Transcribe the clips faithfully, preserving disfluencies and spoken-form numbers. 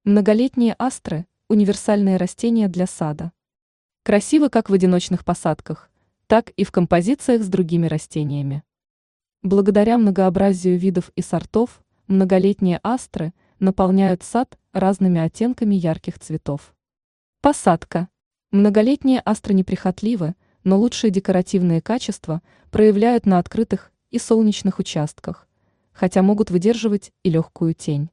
Многолетние астры – универсальные растения для сада. Красивы как в одиночных посадках, так и в композициях с другими растениями. Благодаря многообразию видов и сортов, многолетние астры наполняют сад разными оттенками ярких цветов. Посадка. Многолетние астры неприхотливы, но лучшие декоративные качества проявляют на открытых и солнечных участках, хотя могут выдерживать и легкую тень.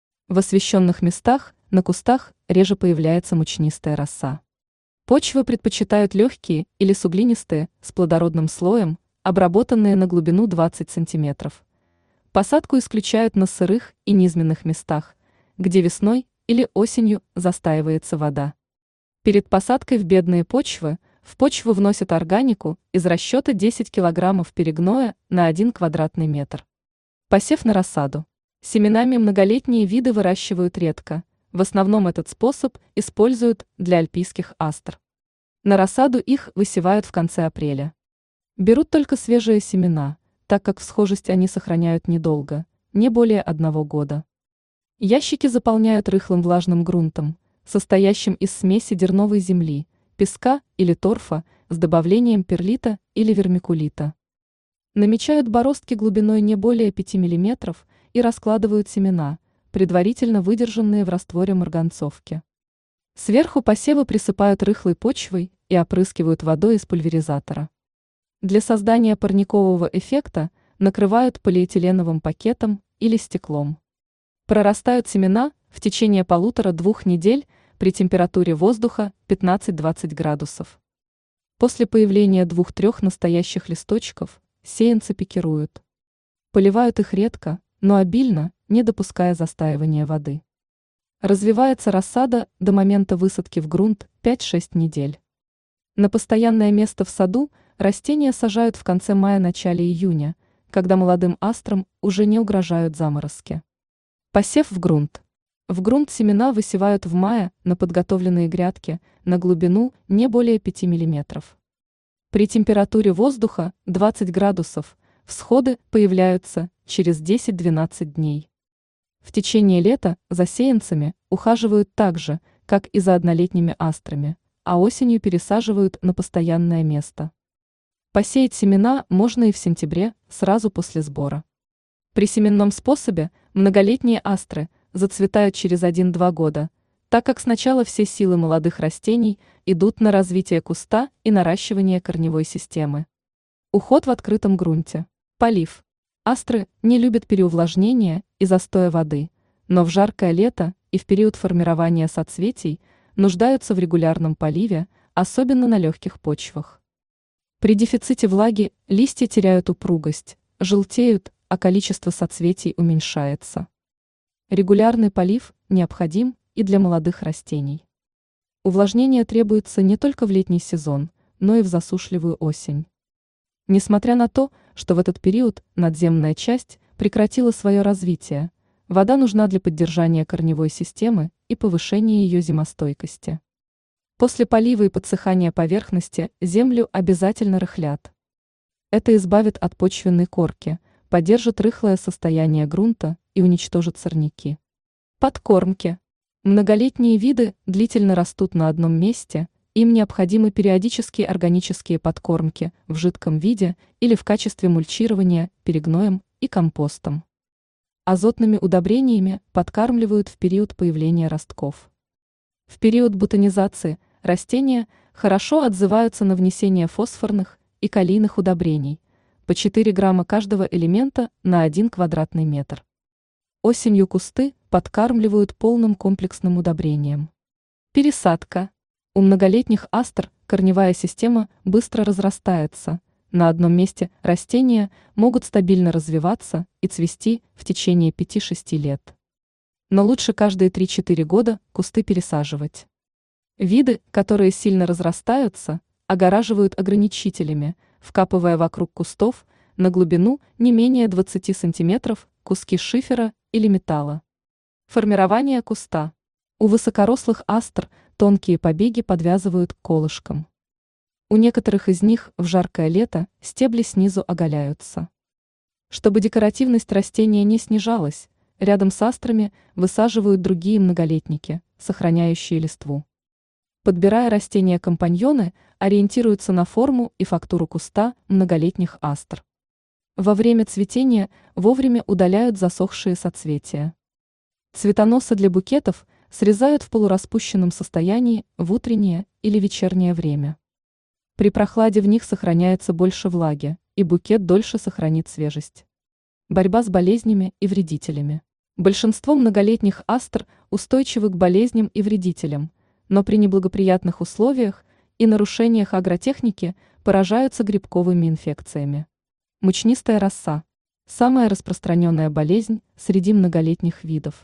В освещенных местах на кустах реже появляется мучнистая роса. Почвы предпочитают легкие или суглинистые, с плодородным слоем, обработанные на глубину двадцать сантиметров. Посадку исключают на сырых и низменных местах, где весной или осенью застаивается вода. Перед посадкой в бедные почвы в почву вносят органику из расчета десять килограммов перегноя на один квадратный метр. Посев на рассаду. Семенами многолетние виды выращивают редко, в основном этот способ используют для альпийских астр. На рассаду их высевают в конце апреля. Берут только свежие семена, так как всхожесть они сохраняют недолго, не более одного года. Ящики заполняют рыхлым влажным грунтом, состоящим из смеси дерновой земли, песка или торфа с добавлением перлита или вермикулита. Намечают бороздки глубиной не более пяти миллиметров и раскладывают семена, предварительно выдержанные в растворе марганцовки. Сверху посевы присыпают рыхлой почвой и опрыскивают водой из пульверизатора. Для создания парникового эффекта накрывают полиэтиленовым пакетом или стеклом. Прорастают семена в течение полутора-двух недель при температуре воздуха пятнадцать-двадцать градусов. После появления двух-трех настоящих листочков сеянцы пикируют. Поливают их редко, но обильно, не допуская застаивания воды. Развивается рассада до момента высадки в грунт пять-шесть недель. На постоянное место в саду растения сажают в конце мая-начале июня, когда молодым астрам уже не угрожают заморозки. Посев в грунт. В грунт семена высевают в мае на подготовленные грядки на глубину не более пяти миллиметров. При температуре воздуха двадцать градусов всходы появляются через десять-двенадцать дней. В течение лета за сеянцами ухаживают так же, как и за однолетними астрами, а осенью пересаживают на постоянное место. Посеять семена можно и в сентябре, сразу после сбора. При семенном способе многолетние астры зацветают через один-два года, так как сначала все силы молодых растений идут на развитие куста и наращивание корневой системы. Уход в открытом грунте. Полив. Астры не любят переувлажнения и застоя воды, но в жаркое лето и в период формирования соцветий нуждаются в регулярном поливе, особенно на легких почвах. При дефиците влаги листья теряют упругость, желтеют, а количество соцветий уменьшается. Регулярный полив необходим и для молодых растений. Увлажнение требуется не только в летний сезон, но и в засушливую осень. Несмотря на то, что в этот период надземная часть прекратила свое развитие, вода нужна для поддержания корневой системы и повышения ее зимостойкости. После полива и подсыхания поверхности землю обязательно рыхлят. Это избавит от почвенной корки, поддержит рыхлое состояние грунта и уничтожит сорняки. Подкормки. Многолетние виды длительно растут на одном месте, им необходимы периодические органические подкормки в жидком виде или в качестве мульчирования перегноем и компостом. Азотными удобрениями подкармливают в период появления ростков. В период бутонизации растения хорошо отзываются на внесение фосфорных и калийных удобрений, по четыре грамма каждого элемента на один квадратный метр. Осенью кусты подкармливают полным комплексным удобрением. Пересадка. У многолетних астр корневая система быстро разрастается, на одном месте растения могут стабильно развиваться и цвести в течение пяти-шести лет. Но лучше каждые три-четыре года кусты пересаживать. Виды, которые сильно разрастаются, огораживают ограничителями, вкапывая вокруг кустов на глубину не менее двадцати сантиметров куски шифера или металла. Формирование куста. У высокорослых астр тонкие побеги подвязывают к колышкам. У некоторых из них в жаркое лето стебли снизу оголяются. Чтобы декоративность растения не снижалась, рядом с астрами высаживают другие многолетники, сохраняющие листву. Подбирая растения-компаньоны, ориентируются на форму и фактуру куста многолетних астр. Во время цветения вовремя удаляют засохшие соцветия. Цветоносы для букетов срезают в полураспущенном состоянии в утреннее или вечернее время. При прохладе в них сохраняется больше влаги, и букет дольше сохранит свежесть. Борьба с болезнями и вредителями. Большинство многолетних астр устойчивы к болезням и вредителям, но при неблагоприятных условиях и нарушениях агротехники поражаются грибковыми инфекциями. Мучнистая роса – самая распространенная болезнь среди многолетних видов.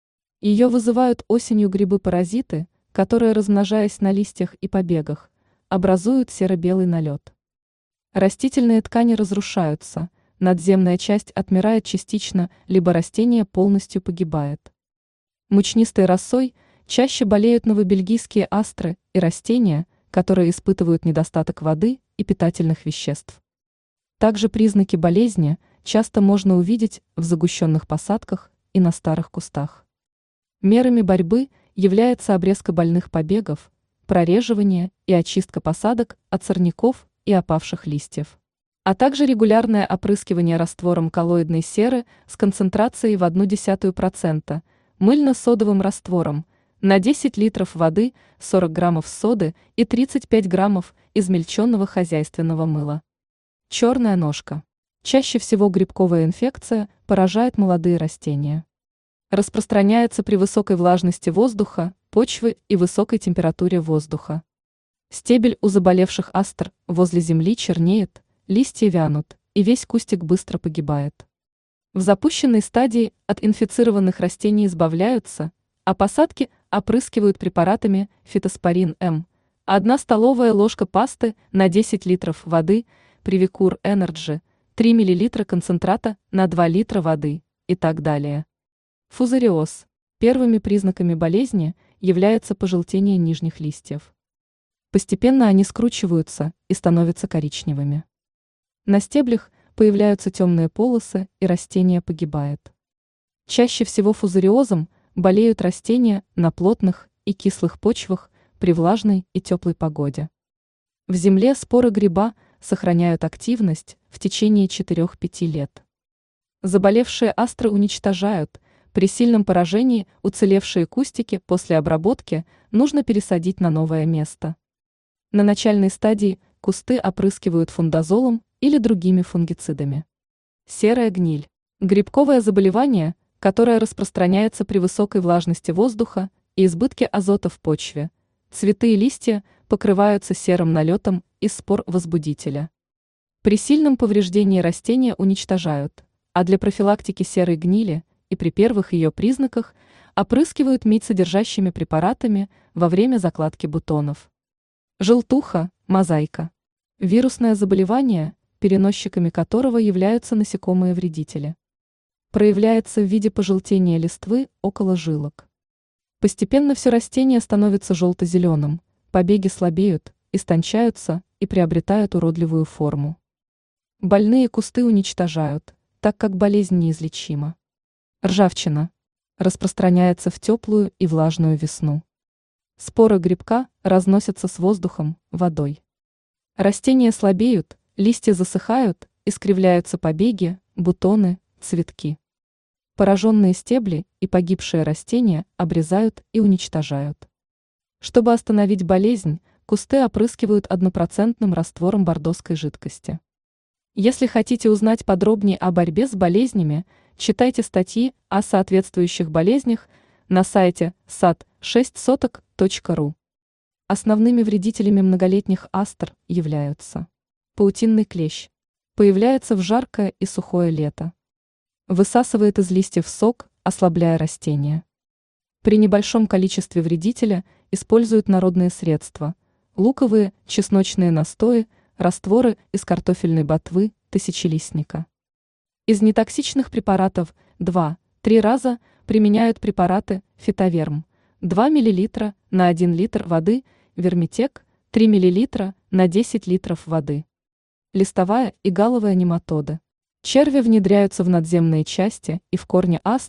Ее вызывают осенью грибы-паразиты, которые, размножаясь на листьях и побегах, образуют серо-белый налет. Растительные ткани разрушаются, надземная часть отмирает частично, либо растение полностью погибает. Мучнистой росой чаще болеют новобельгийские астры и растения, которые испытывают недостаток воды и питательных веществ. Также признаки болезни часто можно увидеть в загущенных посадках и на старых кустах. Мерами борьбы является обрезка больных побегов, прореживание и очистка посадок от сорняков и опавших листьев, а также регулярное опрыскивание раствором коллоидной серы с концентрацией в одну десятую процента, мыльно-содовым раствором, на десять литров воды сорок граммов соды и тридцать пять граммов измельченного хозяйственного мыла. Черная ножка. Чаще всего грибковая инфекция поражает молодые растения. Распространяется при высокой влажности воздуха, почвы и высокой температуре воздуха. Стебель у заболевших астр возле земли чернеет, листья вянут, и весь кустик быстро погибает. В запущенной стадии от инфицированных растений избавляются, а посадки опрыскивают препаратами фитоспорин М. Одна столовая ложка пасты на десять литров воды, Привикур Энерджи, три миллилитра концентрата на два литра воды и так далее. Фузариоз. Первыми признаками болезни является пожелтение нижних листьев. Постепенно они скручиваются и становятся коричневыми. На стеблях появляются темные полосы, и растение погибает. Чаще всего фузариозом болеют растения на плотных и кислых почвах при влажной и теплой погоде. В земле споры гриба сохраняют активность в течение четырёх-пяти лет. Заболевшие астры уничтожают, при сильном поражении уцелевшие кустики после обработки нужно пересадить на новое место. На начальной стадии кусты опрыскивают фундазолом или другими фунгицидами. Серая гниль. Грибковое заболевание, которое распространяется при высокой влажности воздуха и избытке азота в почве. Цветы и листья покрываются серым налетом из спор возбудителя. При сильном повреждении растения уничтожают, а для профилактики серой гнили и при первых ее признаках опрыскивают медь-содержащими препаратами во время закладки бутонов. Желтуха, мозаика. Вирусное заболевание, переносчиками которого являются насекомые-вредители. Проявляется в виде пожелтения листвы около жилок. Постепенно все растение становится желто-зеленым, побеги слабеют, истончаются и приобретают уродливую форму. Больные кусты уничтожают, так как болезнь неизлечима. Ржавчина. Распространяется в теплую и влажную весну. Споры грибка разносятся с воздухом, водой. Растения слабеют, листья засыхают, искривляются побеги, бутоны, цветки. Пораженные стебли и погибшие растения обрезают и уничтожают. Чтобы остановить болезнь, кусты опрыскивают однопроцентным раствором бордоской жидкости. Если хотите узнать подробнее о борьбе с болезнями, читайте статьи о соответствующих болезнях на сайте сад шесть соток точка ру. Основными вредителями многолетних астр являются паутинный клещ. Появляется в жаркое и сухое лето. Высасывает из листьев сок, ослабляя растения. При небольшом количестве вредителя используют народные средства – луковые, чесночные настои, растворы из картофельной ботвы, тысячелистника. Из нетоксичных препаратов два-три раза применяют препараты фитоверм два миллилитра на один литр воды, вермитек три миллилитра на десять литров воды. Листовая и галовая нематоды. Черви внедряются в надземные части и в корни астр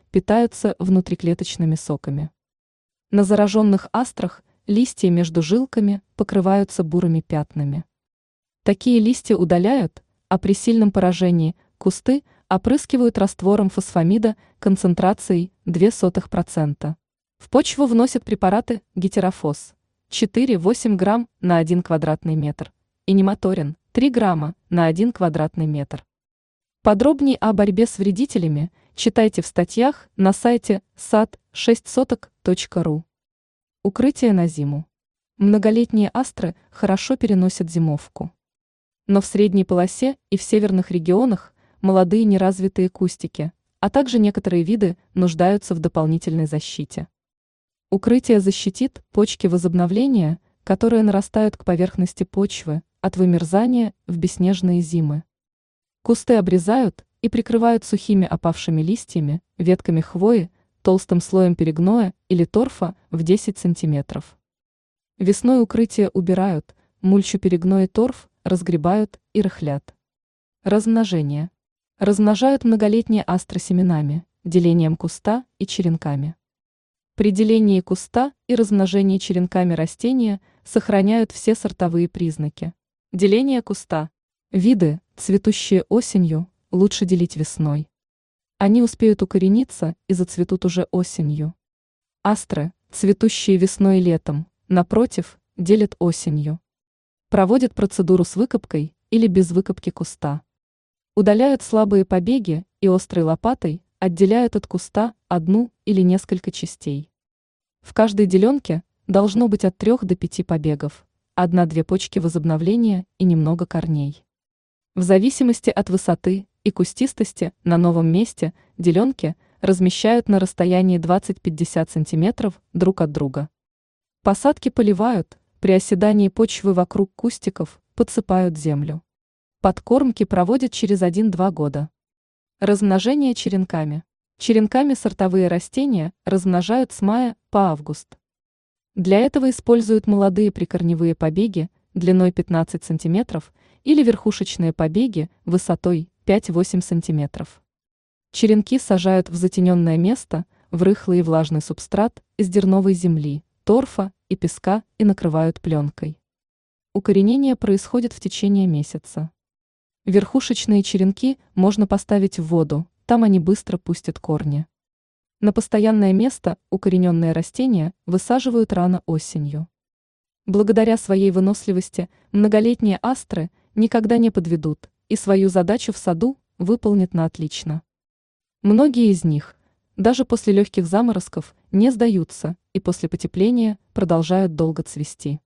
питаются внутриклеточными соками. На зараженных астрах листья между жилками покрываются бурыми пятнами. Такие листья удаляют, а при сильном поражении кусты опрыскивают раствором фосфамида концентрацией ноль целых две десятых процента. В почву вносят препараты гетерофос четыре-восемь грамм на один квадратный метр и нематорин три грамма на один квадратный метр. Подробнее о борьбе с вредителями читайте в статьях на сайте сад шесть соток точка ру. Укрытие на зиму. Многолетние астры хорошо переносят зимовку. Но в средней полосе и в северных регионах молодые неразвитые кустики, а также некоторые виды нуждаются в дополнительной защите. Укрытие защитит почки возобновления, которые нарастают к поверхности почвы от вымерзания в бесснежные зимы. Кусты обрезают и прикрывают сухими опавшими листьями, ветками хвои, толстым слоем перегноя или торфа в десять сантиметров. Весной укрытие убирают, мульчу перегной и торф разгребают и рыхлят. Размножение. Размножают многолетние астры семенами, делением куста и черенками. При делении куста и размножении черенками растения сохраняют все сортовые признаки. Деление куста. Виды, цветущие осенью, лучше делить весной. Они успеют укорениться и зацветут уже осенью. Астры, цветущие весной и летом, напротив, делят осенью. Проводят процедуру с выкопкой или без выкопки куста. Удаляют слабые побеги и острой лопатой отделяют от куста одну или несколько частей. В каждой деленке должно быть от трех до пяти побегов, одна-две почки возобновления и немного корней. В зависимости от высоты и кустистости на новом месте деленки размещают на расстоянии двадцать-пятьдесят сантиметров друг от друга. Посадки поливают, при оседании почвы вокруг кустиков подсыпают землю. Подкормки проводят через один-два года. Размножение черенками. Черенками сортовые растения размножают с мая по август. Для этого используют молодые прикорневые побеги длиной пятнадцать сантиметров или верхушечные побеги высотой пять-восемь сантиметров. Черенки сажают в затененное место, в рыхлый и влажный субстрат из дерновой земли, торфа и песка и накрывают пленкой. Укоренение происходит в течение месяца. Верхушечные черенки можно поставить в воду, там они быстро пустят корни. На постоянное место укорененные растения высаживают рано осенью. Благодаря своей выносливости многолетние астры никогда не подведут и свою задачу в саду выполнят на отлично. Многие из них, даже после легких заморозков, не сдаются и после потепления продолжают долго цвести.